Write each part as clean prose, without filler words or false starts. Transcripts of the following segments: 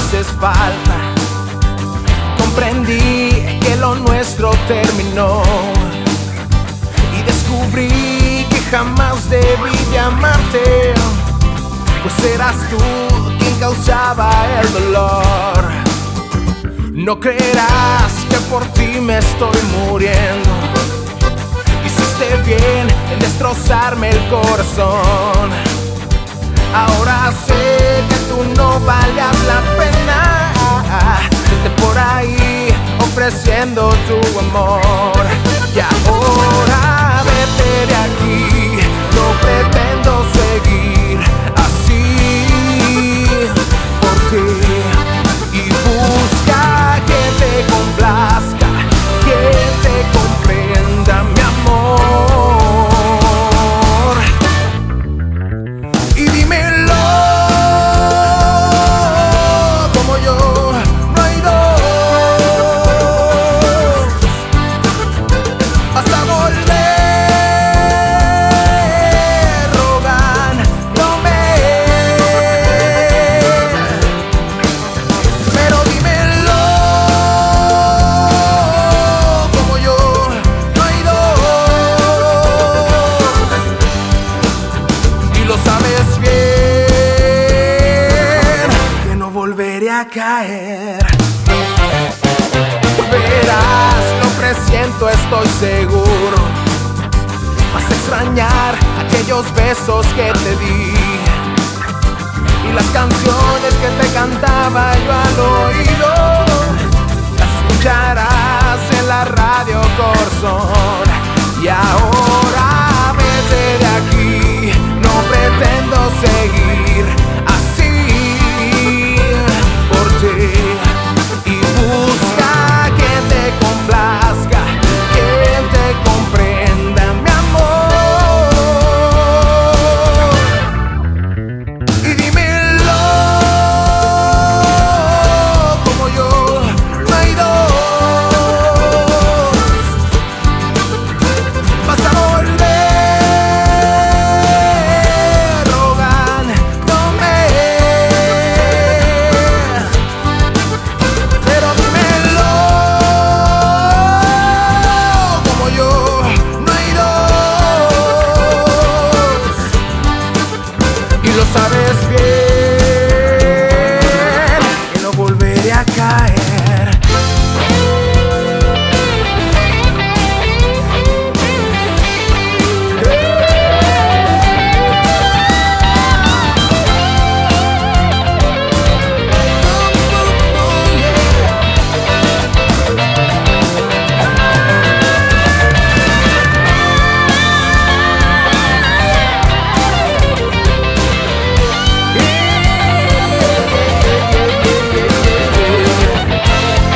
haces falta. Comprendí que lo nuestro terminó y descubrí que jamás debí de amarte, pues eras tú quien causaba el dolor. No creerás que por ti me estoy muriendo. Hiciste bien en destrozarme el corazón. Ahora sé que tú no valías la pena. Vete por ahí ofreciendo tu amor. Y ahora vete de aquí. No pretendo seguir así por ti. Y busca quien te complazca, quien te comprenda, mi amor. Y dímelo como yo, no hay dos. Vas a volver rogándome. Pero dímelo como yo, no hay dos. Y lo sabes bien, que no volveré a caer. Verás, lo presiento, estoy seguro. Vas a extrañar aquellos besos que te di y las canciones que te cantaba yo al oído. Las escucharás en la radio Corazón. Y ahora vete de aquí. No pretendo seguir así por ti. Y busca quien te complazca, quien te comprenda, mi amor. Y dímelo como yo, no hay dos. Vas a volver rogándome. Pero dímelo como yo, no hay dos. Y lo sabes bien, que no volveré a caer.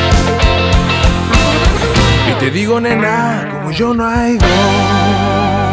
Y te digo, nena, como yo no hay dos.